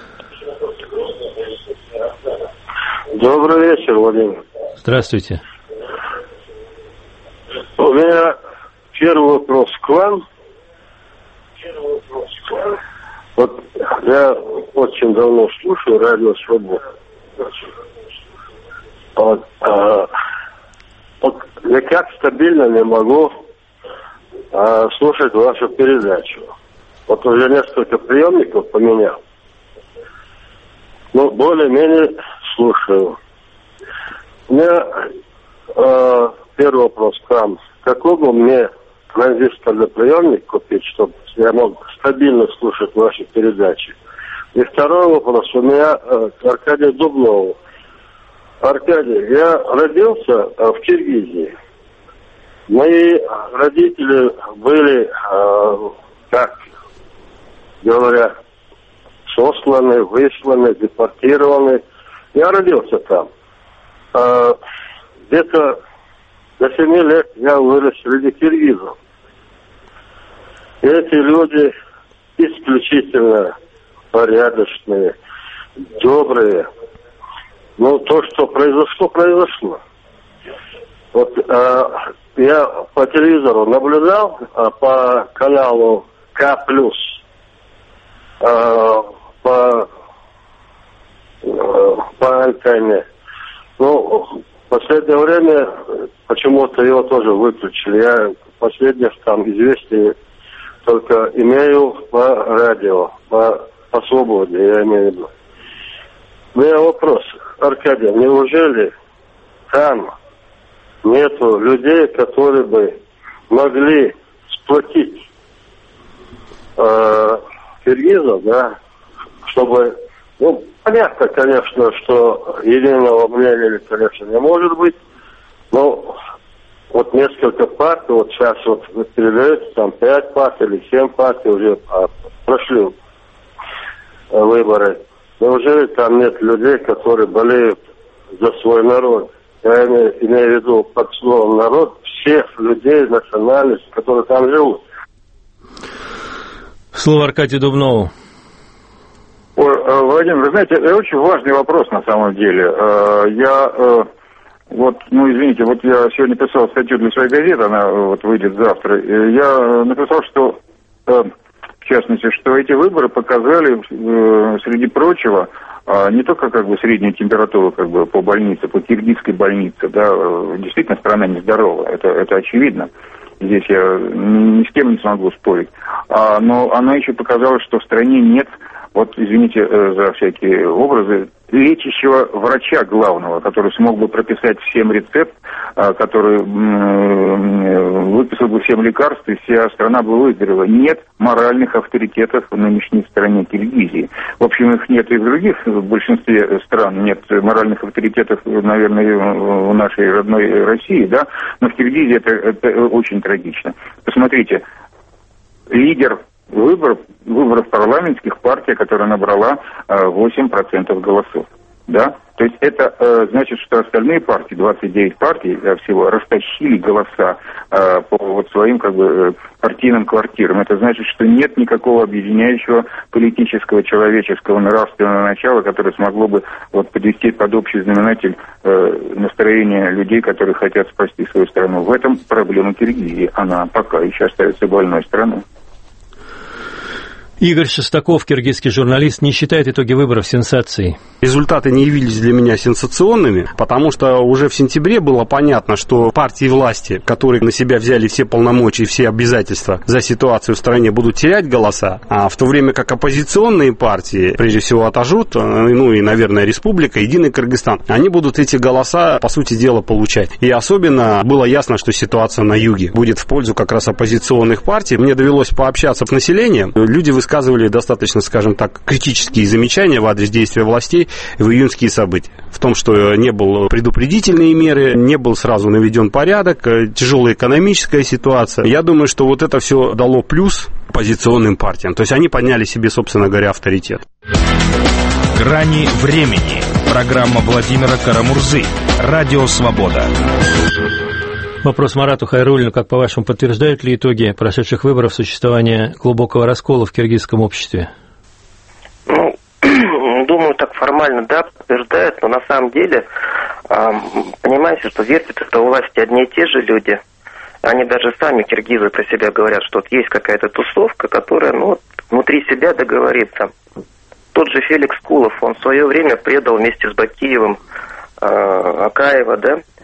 Добрый вечер, Владимир. Здравствуйте. У меня первый вопрос к вам. Вот я очень давно слушаю радио «Свобода». Вот, Вот никак стабильно не могу слушать вашу передачу. Вот уже несколько приемников поменял. Ну, более-менее слушаю. У меня первый вопрос к вам. Какой бы мне транзисторный приемник купить, чтобы я мог стабильно слушать ваши передачи? И второй вопрос у меня к Аркадию Дубнову. Аркадий, я родился в Киргизии. Мои родители были, как говорят, сосланы, высланы, депортированы. Я родился там. Где-то до 7 лет я вырос среди киргизов. И эти люди исключительно порядочные, добрые. Но то, что произошло, произошло. Вот я по телевизору наблюдал по каналу К+, по антенне. Ну, в последнее время почему-то его тоже выключили. Я последних там известий только имею по радио, по свободе, я имею в виду. У меня вопрос, Аркадий, неужели там нету людей, которые бы могли сплотить киргизов, да, чтобы, ну, понятно, конечно, что единого мнения, конечно, не может быть, но вот несколько партий, вот сейчас вот передается, там 5 партий или 7 партий уже прошли выборы. Неужели там нет людей, которые болеют за свой народ? Я имею в виду под словом народ всех людей, национальностей, которые там живут. Слово Аркадию Дубнову. Владимир, вы знаете, это очень важный вопрос на самом деле. Извините, вот я сегодня писал статью для своей газеты, она вот выйдет завтра. Я написал, что, в частности, что эти выборы показали, среди прочего, не только как бы среднюю температуру как бы по больнице, по киргизской больнице, да, действительно страна нездорова, это очевидно. Здесь я ни с кем не смогу спорить. Но она еще показала, что в стране нет, вот извините за всякие образы, лечащего врача главного, который смог бы прописать всем рецепт, который выписал бы всем лекарства, и вся страна бы выздоровела. Нет моральных авторитетов в нынешней стране Киргизии. В общем, их нет и в других, в большинстве стран нет моральных авторитетов, наверное, в нашей родной России, да, но в Киргизии это очень трагично. Посмотрите, лидер выборов парламентских, партия, которая набрала 8% голосов. Да? То есть это значит, что остальные партии, 29 партий всего, растащили голоса по вот своим как бы партийным квартирам. Это значит, что нет никакого объединяющего политического, человеческого, нравственного начала, которое смогло бы вот подвести под общий знаменатель настроение людей, которые хотят спасти свою страну. В этом проблема Киргизии. Она пока еще остается больной страной. Игорь Шестаков, киргизский журналист, не считает итоги выборов сенсацией. Результаты не явились для меня сенсационными, потому что уже в сентябре было понятно, что партии власти, которые на себя взяли все полномочия и все обязательства за ситуацию в стране, будут терять голоса, а в то время как оппозиционные партии, прежде всего Атажут, ну и, наверное, Республика, Единый Кыргызстан, они будут эти голоса, по сути дела, получать. И особенно было ясно, что ситуация на юге будет в пользу как раз оппозиционных партий. Мне довелось пообщаться с населением. Люди высказывали достаточно, скажем так, критические замечания в адрес действия властей в июньские события. В том, что не было предупредительные меры, не был сразу наведен порядок, тяжелая экономическая ситуация. Я думаю, что вот это все дало плюс оппозиционным партиям. То есть они подняли себе, собственно говоря, авторитет. «Грани времени». Программа Владимира Карамурзы. Радио «Свобода». Вопрос Марату Хайруллину. Как, по-вашему, подтверждают ли итоги прошедших выборов существование глубокого раскола в киргизском обществе? Ну, думаю, так формально, да, подтверждает, но на самом деле, понимаете, что вертят это у власти одни и те же люди. Они даже сами, киргизы, про себя говорят, что вот есть какая-то тусовка, которая, ну, внутри себя договорится. Тот же Феликс Кулов, он в свое время предал вместе с Бакиевым Акаева, да,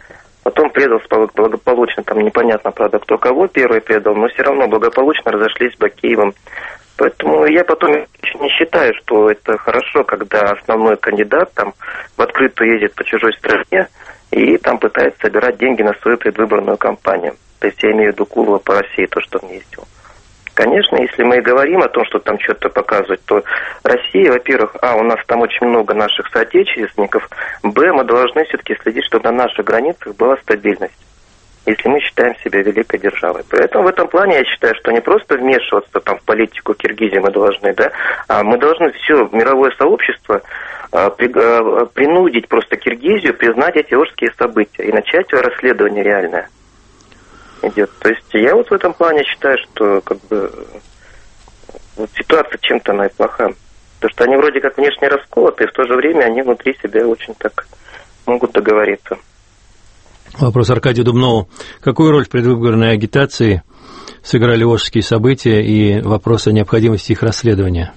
Потом предал благополучно, там непонятно, правда, кто кого первый предал, но все равно благополучно разошлись с Бакеевым. Поэтому я потом не считаю, что это хорошо, когда основной кандидат там в открытую ездит по чужой стране и там пытается собирать деньги на свою предвыборную кампанию. То есть я имею в виду Кулова по России, то, что он ездил. Конечно, если мы говорим о том, что там что-то показывать, то Россия, во-первых, у нас там очень много наших соотечественников, мы должны все-таки следить, чтобы на наших границах была стабильность, если мы считаем себя великой державой. Поэтому в этом плане я считаю, что не просто вмешиваться там в политику Киргизии мы должны, да, а мы должны все мировое сообщество принудить просто Киргизию признать эти ужасные события и начать расследование реальное. Идет. То есть я вот в этом плане считаю, что как бы вот ситуация чем-то она и плоха. Потому что они вроде как внешне расколоты, и в то же время они внутри себя очень так могут договориться. Вопрос Аркадию Дубнову. Какую роль в предвыборной агитации сыграли ожские события и вопрос о необходимости их расследования?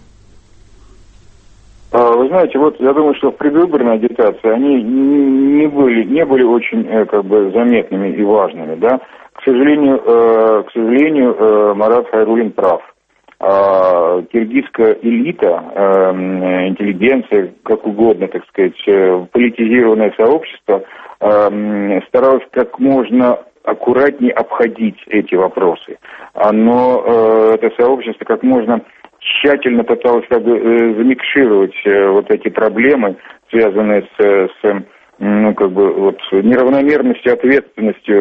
Вы знаете, вот я думаю, что в предвыборной агитации они не были очень как бы заметными и важными, да. К сожалению, Марат Хайруллин прав. Киргизская элита, интеллигенция, как угодно, так сказать, политизированное сообщество старалось как можно аккуратнее обходить эти вопросы. Но это сообщество как можно тщательно пыталось как бы замикшировать вот эти проблемы, связанные с неравномерностью ответственности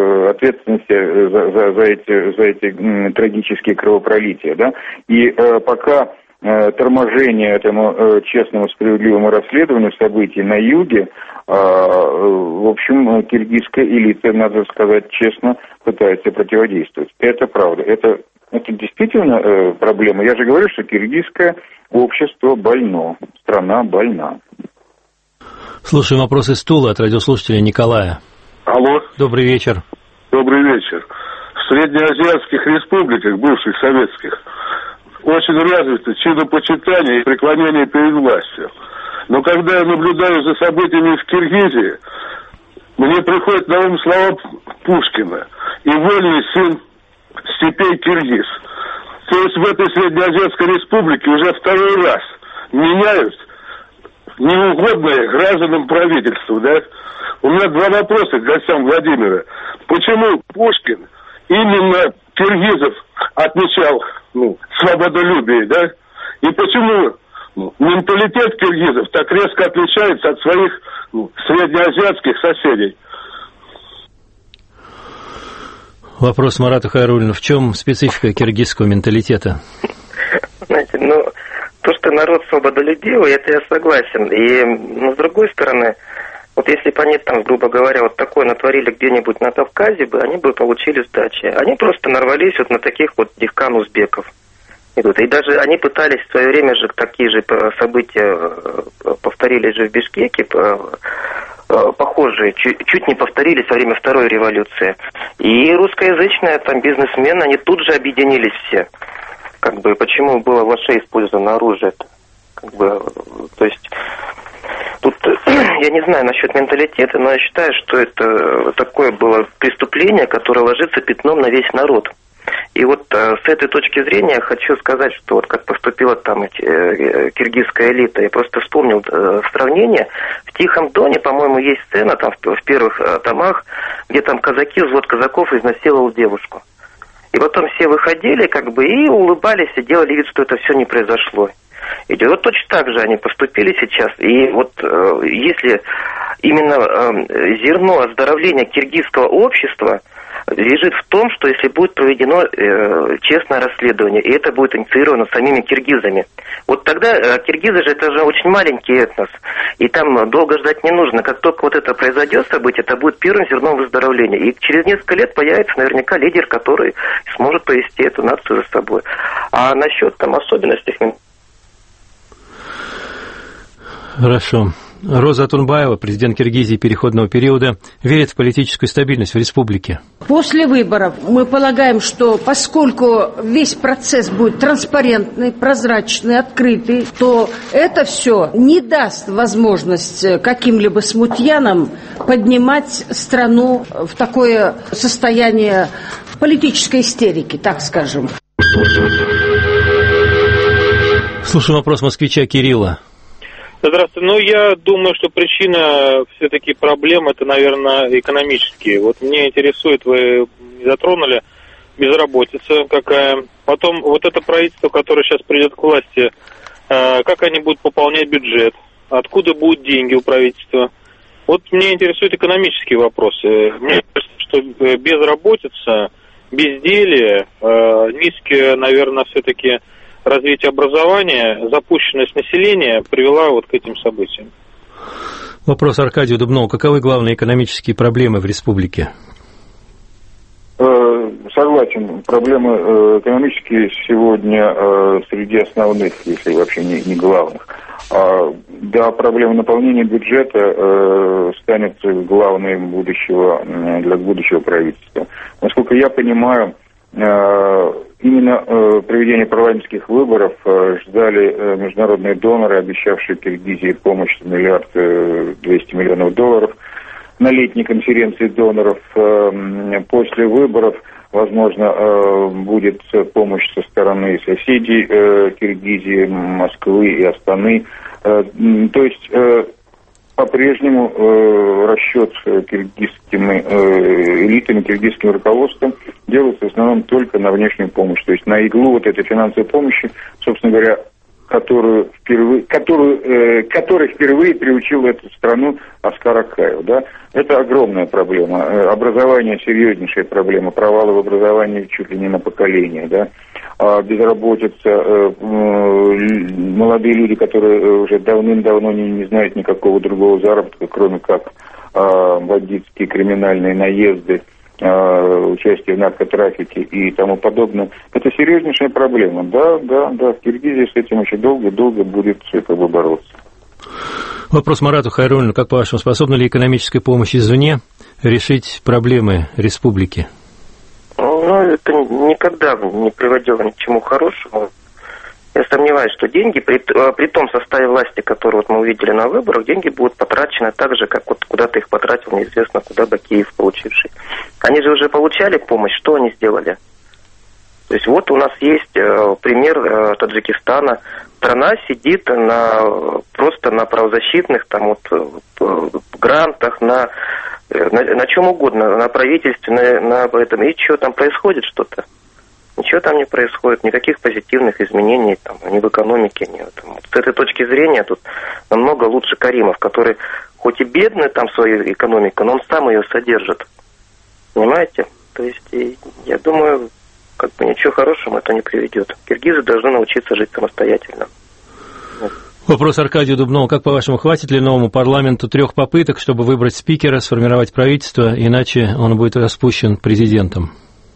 за эти трагические кровопролития, да. И пока торможение этому честному, справедливому расследованию событий на юге, в общем, киргизская элита, надо сказать честно, пытается противодействовать. Это правда. Это действительно проблема. Я же говорю, что киргизское общество больно, страна больна. Слушаем вопрос из Тулы от радиослушателя Николая. Алло. Добрый вечер. Добрый вечер. В среднеазиатских республиках, бывших советских, очень развито чинопочитание и преклонение перед властью. Но когда я наблюдаю за событиями в Киргизии, мне приходят на ум слова Пушкина: «И вольный сын степей киргиз». То есть в этой среднеазиатской республике уже второй раз меняют неугодное гражданам правительству, да? У меня два вопроса к гостям Владимира. Почему Пушкин именно киргизов отмечал, свободолюбие, да? И почему менталитет киргизов так резко отличается от своих среднеазиатских соседей? Вопрос Марату Хайруллину. В чем специфика киргизского менталитета? Знаете, то, что народ свободолюбивый, это я согласен. Но с другой стороны, вот если бы они там, грубо говоря, вот такое натворили где-нибудь на Кавказе, они бы получили сдачи. Они просто нарвались вот на таких вот дихкан-узбеков. И даже они пытались в свое время же такие же события повторились же в Бишкеке, похожие, чуть не повторились во время Второй революции. И русскоязычные там бизнесмены, они тут же объединились все. Почему было в Лаше использовано оружие-то? То есть тут я не знаю насчет менталитета, но я считаю, что это такое было преступление, которое ложится пятном на весь народ. И вот с этой точки зрения я хочу сказать, что вот как поступила там киргизская элита, я просто вспомнил сравнение. В Тихом Доне, по-моему, есть сцена там в первых томах, где там взвод казаков изнасиловал девушку. И потом все выходили и улыбались, и делали вид, что это все не произошло. И вот точно так же они поступили сейчас. И вот если именно зерно оздоровления киргизского общества лежит в том, что если будет проведено честное расследование, и это будет инициировано самими киргизами, вот тогда киргизы же это же очень маленький этнос, и там долго ждать не нужно. Как только вот это произойдет событие, это будет первым зерном выздоровления. И через несколько лет появится наверняка лидер, который сможет повести эту нацию за собой. А насчет там особенностей... Хорошо. Роза Атунбаева, президент Киргизии переходного периода, верит в политическую стабильность в республике. После выборов мы полагаем, что поскольку весь процесс будет транспарентный, прозрачный, открытый, то это все не даст возможность каким-либо смутьянам поднимать страну в такое состояние политической истерики, так скажем. Слушаю вопрос москвича Кирилла. Здравствуйте. Ну, я думаю, что причина все-таки проблем, это, наверное, экономические. Вот мне интересует, вы затронули, безработица какая. Потом вот это правительство, которое сейчас придет к власти, как они будут пополнять бюджет? Откуда будут деньги у правительства? Вот меня интересуют экономические вопросы. Мне кажется, что безработица, безделие, низкое, наверное, все-таки развитие образования, запущенность населения привела вот к этим событиям. Вопрос Аркадию Дубнову. Каковы главные экономические проблемы в республике? Согласен. Проблемы экономические сегодня среди основных, если вообще не главных. Да, проблема наполнения бюджета станет главной для будущего правительства. Насколько я понимаю, именно проведение парламентских выборов ждали международные доноры, обещавшие Киргизии помощь в $1 200 миллионов на летней конференции доноров. После выборов, возможно, будет помощь со стороны соседей Киргизии, Москвы и Астаны. То есть по-прежнему расчет киргизскими элитами, киргизским руководством делается в основном только на внешнюю помощь. То есть на иглу вот этой финансовой помощи, собственно говоря, который впервые приучил эту страну Оскар Акаев. Да? Это огромная проблема. Образование – серьезнейшая проблема. Провалы в образовании чуть ли не на поколение. Да? Безработица, молодые люди, которые уже давным-давно не знают никакого другого заработка, кроме как бандитские криминальные наезды, участие в наркотрафике и тому подобное. Это серьезнейшая проблема. Да, в Киргизии с этим еще долго будет бороться. Вопрос Марату Хайруллину. Как по-вашему, способна ли экономическая помощь извне решить проблемы республики? Ну, это никогда не приводило ни к чему хорошему. Я сомневаюсь, что деньги, при том составе власти, который вот мы увидели на выборах, деньги будут потрачены так же, как вот куда-то их потратил неизвестно куда Бакиев получивший. Они же уже получали помощь, что они сделали? То есть вот у нас есть пример Таджикистана. Страна сидит просто на правозащитных там, грантах, на чем угодно, на правительстве, на этом. И что там происходит что-то? Ничего там не происходит, никаких позитивных изменений там, ни в экономике, ни в этом. С этой точки зрения тут намного лучше Каримов, который хоть и бедный там своей экономикой, но он сам ее содержит. Понимаете? То есть, я думаю, ничего хорошего это не приведет. Киргизы должны научиться жить самостоятельно. Вопрос Аркадию Дубнову. Как, по-вашему, хватит ли новому парламенту 3 попыток, чтобы выбрать спикера, сформировать правительство, иначе он будет распущен президентом?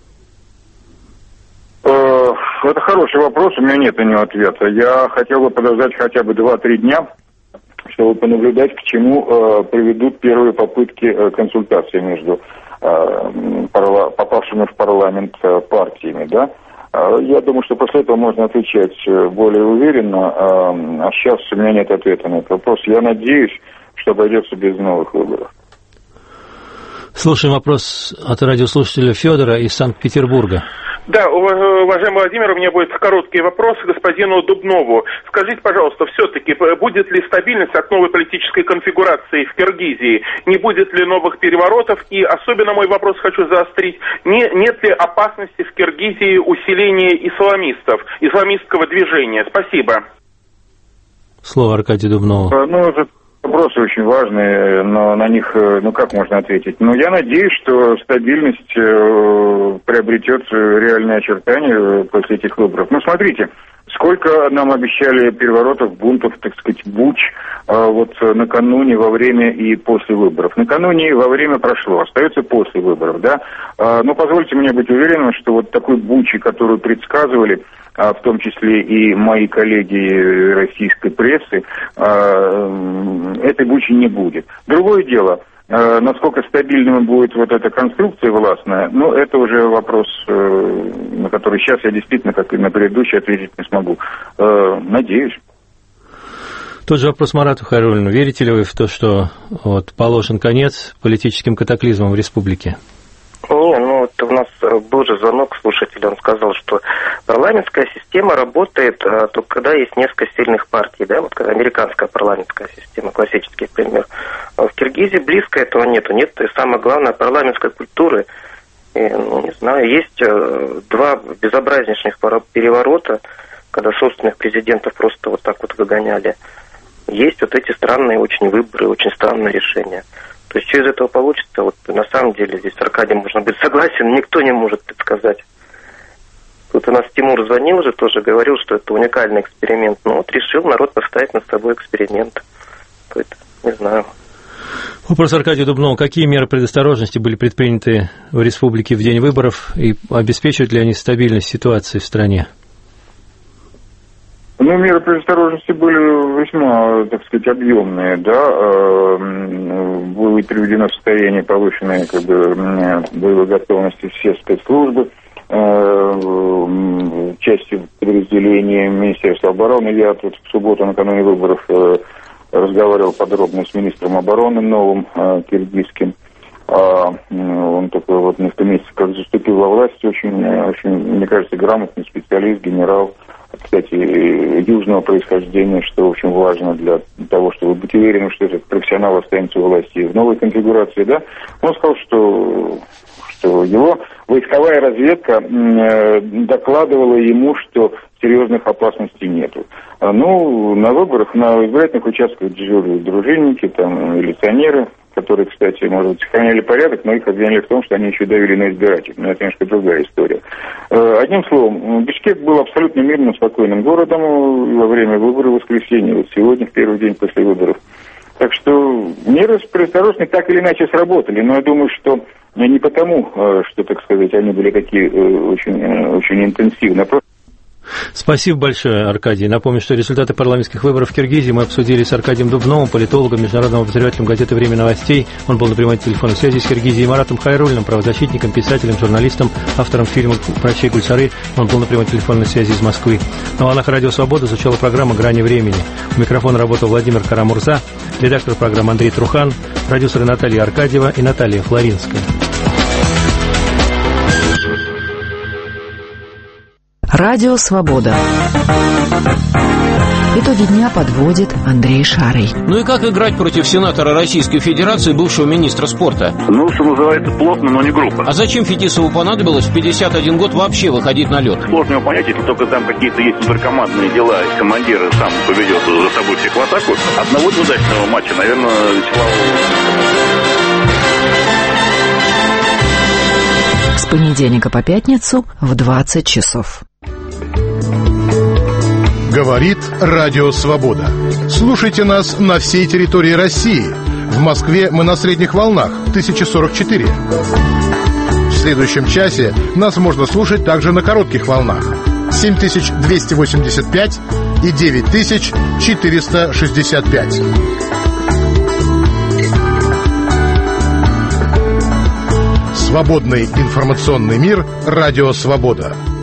Это хороший вопрос, у меня нет на него ответа. Я хотел бы подождать хотя бы 2-3 дня, чтобы понаблюдать, к чему приведут первые попытки консультации между попавшими в парламент партиями. Да? Я думаю, что после этого можно отвечать более уверенно, а сейчас у меня нет ответа на этот вопрос. Я надеюсь, что обойдется без новых выборов. Слушаем вопрос от радиослушателя Федора из Санкт-Петербурга. Да, уважаемый Владимир, у меня будет короткий вопрос к господину Дубнову. Скажите, пожалуйста, все-таки будет ли стабильность от новой политической конфигурации в Киргизии? Не будет ли новых переворотов? И особенно мой вопрос хочу заострить. Нет ли опасности в Киргизии усиления исламистского движения? Спасибо. Слово Аркадию Дубнову. Вопросы очень важные, но на них, как можно ответить? Я надеюсь, что стабильность приобретет реальные очертания после этих выборов. Смотрите, Сколько нам обещали переворотов, бунтов, так сказать, буч вот накануне, во время и после выборов. Накануне и во время прошло, остается после выборов, да. Но позвольте мне быть уверенным, что вот такой бучи, которую предсказывали, в том числе и мои коллеги российской прессы, этой бучи не будет. Другое дело, насколько стабильным будет вот эта конструкция властная, ну, это уже вопрос, на который сейчас я действительно, как и на предыдущий, ответить не смогу. Надеюсь. Тот же вопрос Марату Хайруллину. Верите ли вы в то, что вот, положен конец политическим катаклизмам в республике? Не, ну вот у нас был же звонок слушателя, он сказал, что парламентская система работает только когда есть несколько сильных партий, да, вот когда американская парламентская система, классический пример. В Киргизии близко этого нету, нет, и самое главное, парламентской культуры, и, ну, не знаю, есть два безобразнейших переворота, когда собственных президентов просто вот так вот выгоняли. Есть вот эти странные очень выборы, очень странные решения. То есть, что из этого получится, вот на самом деле здесь с Аркадием можно быть согласен, никто не может предсказать. Тут у нас Тимур звонил же, тоже говорил, что это уникальный эксперимент. Ну вот решил народ поставить над собой эксперимент. Какой-то, не знаю. Вопрос Аркадию Дубнову. Какие меры предосторожности были предприняты в республике в день выборов и обеспечивают ли они стабильность ситуации в стране? Ну, меры предосторожности были весьма, так сказать, объемные, да. Было приведено в состояние повышенной, как бы, боевой готовности все спецслужбы, части подразделения Министерства обороны. Я тут в субботу накануне выборов разговаривал подробно с министром обороны новым, киргизским. Он только вот несколько месяцев как заступил во власть, очень, мне кажется, грамотный специалист, генерал, кстати, южного происхождения, что очень важно для того, чтобы быть уверенным, что этот профессионал останется у власти в новой конфигурации, да. Он сказал, что его войсковая разведка докладывала ему, что серьезных опасностей нету. Ну, на выборах, на избирательных участках дежурили дружинники, там, милиционеры, которые, кстати, может быть, сохраняли порядок, но их обвиняли в том, что они еще давили на избирателей. Но это немножко другая история. Одним словом, Бишкек был абсолютно мирным, спокойным городом во время выборов в воскресенье, вот сегодня, в первый день после выборов. Так что меры предосторожности так или иначе сработали, но я думаю, что не потому, что, так сказать, они были такие очень интенсивные, а просто... Спасибо большое, Аркадий. Напомню, что результаты парламентских выборов в Киргизии мы обсудили с Аркадием Дубновым, политологом, международным обозревателем газеты «Время новостей». Он был на прямой телефонной связи с Киргизией. Маратом Хайруллиным, правозащитником, писателем, журналистом, автором фильма «Прощай, Гульсары». Он был на прямой телефонной связи из Москвы. На волнах Радио Свобода звучала программа «Грани времени». У микрофона работал Владимир Карамурза, редактор программы Андрей Трухан, продюсеры Наталья Аркадьева и Наталья Флоринская. Радио «Свобода». Итоги дня подводит Андрей Шарый. Ну и как играть против сенатора Российской Федерации, бывшего министра спорта? Ну, что называется, плотно, но не грубо. А зачем Фетисову понадобилось в 51 год вообще выходить на лед? Сложно его понять, если только там какие-то есть суперкомандные дела, и командир сам поведет за собой всех в атаку. Одного неудачного матча, наверное, С понедельника по пятницу в 20 часов. Говорит Радио Свобода. Слушайте нас на всей территории России. В Москве мы на средних волнах 1044. В следующем часе нас можно слушать также на коротких волнах 7285 и 9465. Свободный информационный мир. Радио Свобода.